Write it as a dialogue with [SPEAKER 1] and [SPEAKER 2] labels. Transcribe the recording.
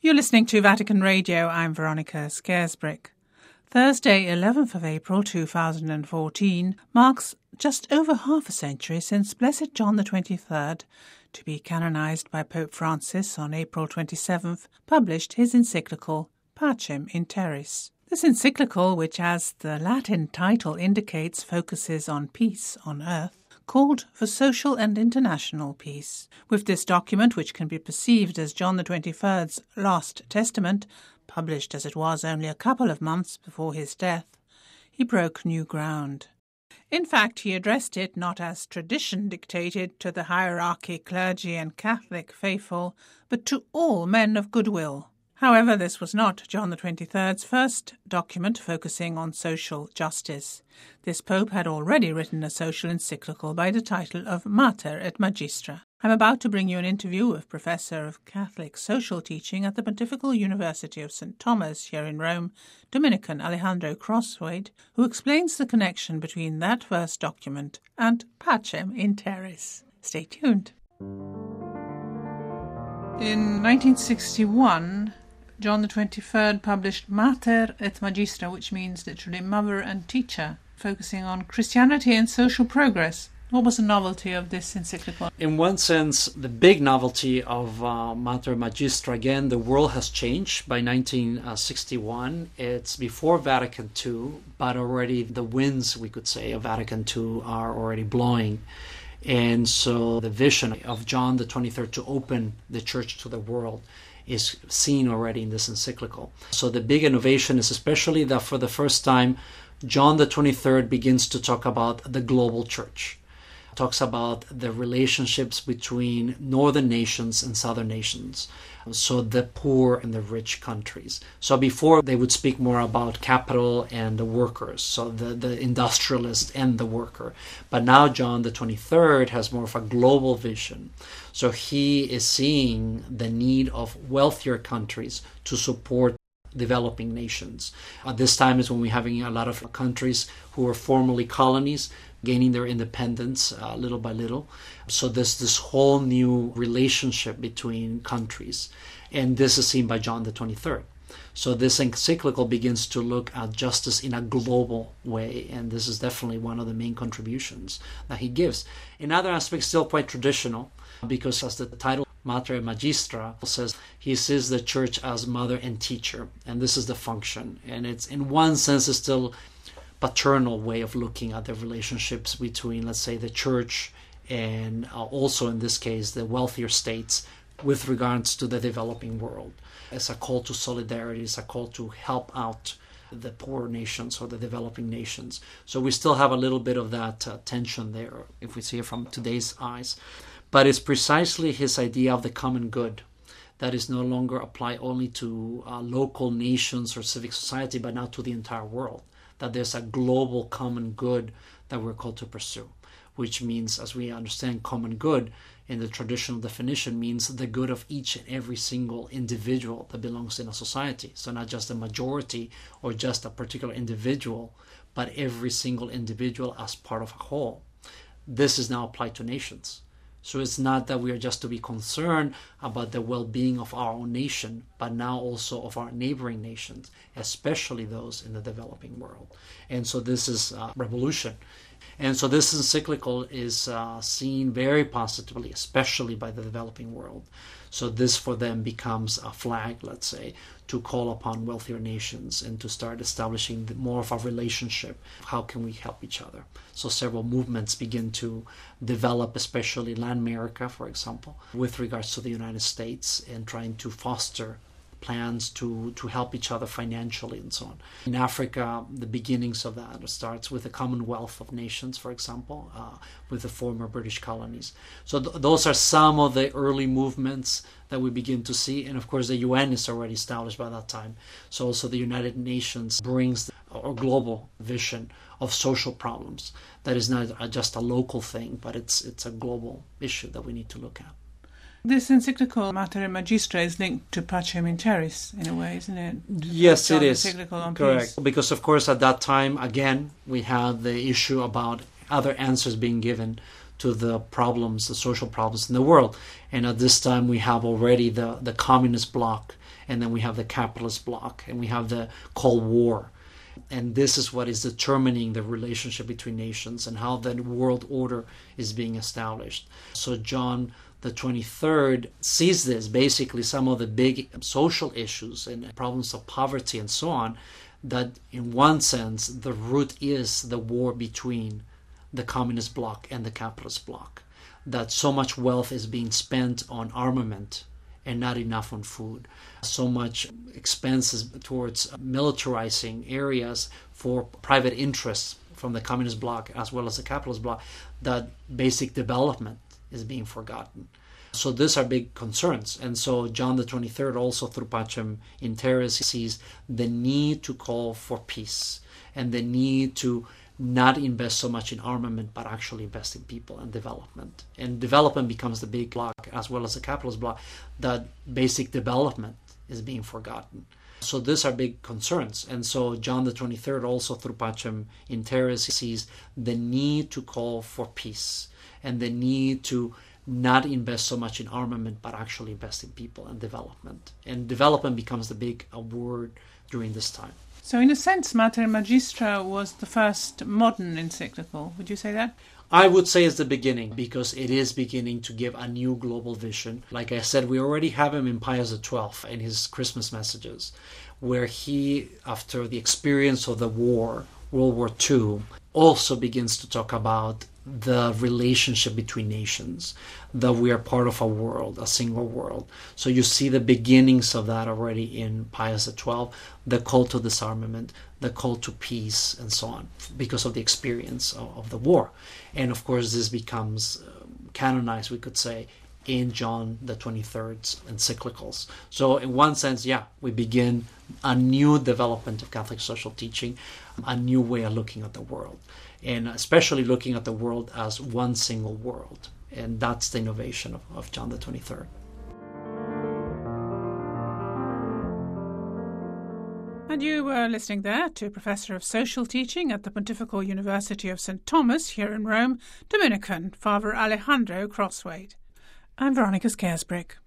[SPEAKER 1] You're listening to Vatican Radio. I'm Veronica Scaresbrick. Thursday, 11th of April 2014, marks just over half a century since Blessed John XXIII, to be canonized by Pope Francis on April 27th, published his encyclical Pacem in Terris. This encyclical, which as the Latin title indicates focuses on peace on earth, called for social and international peace. With this document, which can be perceived as John XXIII's last testament, published as it was only a couple of months before his death, he broke new ground. In fact, he addressed it not as tradition dictated to the hierarchy, clergy and Catholic faithful, but to all men of goodwill. However, this was not John XXIII's first document focusing on social justice. This pope had already written a social encyclical by the title of Mater et Magistra. I'm about to bring you an interview with Professor of Catholic Social Teaching at the Pontifical University of St. Thomas here in Rome, Dominican Alejandro Crosswade, who explains the connection between that first document and Pacem in Terris. Stay tuned. In 1961, John XXIII published Mater et Magistra, which means literally mother and teacher, focusing on Christianity and social progress. What was the novelty of this encyclical?
[SPEAKER 2] In one sense, the big novelty of Mater Magistra, again, the world has changed. By 1961, it's before Vatican II, but already the winds, we could say, of Vatican II are already blowing. And so the vision of John the 23rd to open the church to the world is seen already in this encyclical. So the big innovation is especially that for the first time, John the 23rd begins to talk about the global church. Talks about the relationships between northern nations and southern nations, so the poor and the rich countries. So before they would speak more about capital and the workers, so the industrialist and the worker. But now John the 23rd has more of a global vision. So he is seeing the need of wealthier countries to support developing nations. This time is when we're having a lot of countries who were formerly colonies gaining their independence little by little. So there's this whole new relationship between countries. And this is seen by John the 23rd. So this encyclical begins to look at justice in a global way. And this is definitely one of the main contributions that he gives. In other aspects, still quite traditional, because as the title Mater Magistra says, he sees the church as mother and teacher. And this is the function. And it's in one sense it's still paternal way of looking at the relationships between, let's say, the church and also in this case the wealthier states with regards to the developing world. It's a call to solidarity, it's a call to help out the poor nations or the developing nations. So we still have a little bit of that tension there if we see it from today's eyes. But it's precisely his idea of the common good that is no longer applied only to local nations or civic society, but now to the entire world. That there's a global common good that we're called to pursue, which means, as we understand common good in the traditional definition, means the good of each and every single individual that belongs in a society. So not just the majority or just a particular individual, but every single individual as part of a whole. This is now applied to nations. So it's not that we are just to be concerned about the well-being of our own nation, but now also of our neighboring nations, especially those in the developing world. And so this is a revolution. And so this encyclical is seen very positively, especially by the developing world. So this for them becomes a flag, let's say, to call upon wealthier nations and to start establishing more of a relationship. How can we help each other? So several movements begin to develop, especially Latin America, for example, with regards to the United States and trying to foster plans to help each other financially and so on. In Africa, the beginnings of that starts with the Commonwealth of Nations, for example, with the former British colonies. So those are some of the early movements that we begin to see. And of course, the UN is already established by that time. So also the United Nations brings a global vision of social problems that is not just a local thing, but it's a global issue that we need to look at.
[SPEAKER 1] This encyclical Mater Magistra is linked to Pacem in Terris in a way, isn't it?
[SPEAKER 2] Yes, it is.
[SPEAKER 1] On
[SPEAKER 2] correct.
[SPEAKER 1] Peace.
[SPEAKER 2] Because, of course, at that time, again, we had the issue about other answers being given to the problems, the social problems in the world. And at this time, we have already the communist bloc and then we have the capitalist bloc, and we have the Cold War. And this is what is determining the relationship between nations and how the world order is being established. So John the 23rd sees this, basically some of the big social issues and problems of poverty and so on, that in one sense the root is the war between the communist bloc and the capitalist bloc, that so much wealth is being spent on armament and not enough on food. So much expenses towards militarizing areas for private interests from the communist bloc as well as the capitalist bloc, that basic development is being forgotten. So these are big concerns. And so John the 23rd also through Pacem in Terris sees the need to call for peace and the need to not invest so much in armament, but actually invest in people and development. And development becomes the big block as well as the capitalist block, that basic development is being forgotten. So these are big concerns. And so John the 23rd also through Pacem in Terris sees the need to call for peace and the need to not invest so much in armament, but actually invest in people and development. And development becomes the big word during this time.
[SPEAKER 1] So in a sense, Mater Magistra was the first modern encyclical. Would you say that?
[SPEAKER 2] I would say it's the beginning, because it is beginning to give a new global vision. Like I said, we already have him in Pius XII in his Christmas messages, where he, after the experience of the war, World War II, also begins to talk about the relationship between nations, that we are part of a world, a single world. So you see the beginnings of that already in Pius XII, the call to disarmament, the call to peace, and so on, because of the experience of the war. And of course, this becomes canonized, we could say, in John the 23rd's encyclicals. So in one sense, yeah, we begin a new development of Catholic social teaching, a new way of looking at the world, and especially looking at the world as one single world. And that's the innovation of John the 23rd.
[SPEAKER 1] And you were listening there to Professor of Social Teaching at the Pontifical University of St. Thomas here in Rome, Dominican, Father Alejandro Crosthwaite. I'm Veronica Scaresbrick.